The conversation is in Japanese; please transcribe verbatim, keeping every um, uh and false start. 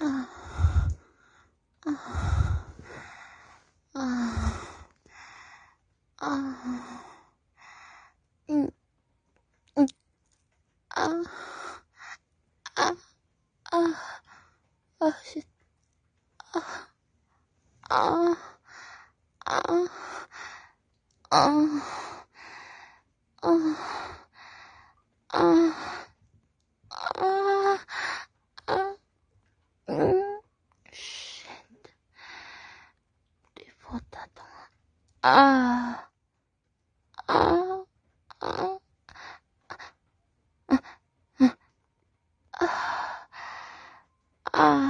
あああああうんうんああああしああああああああうん。shit. リポーターだ。ああ、ああ、ああ、ああ、あ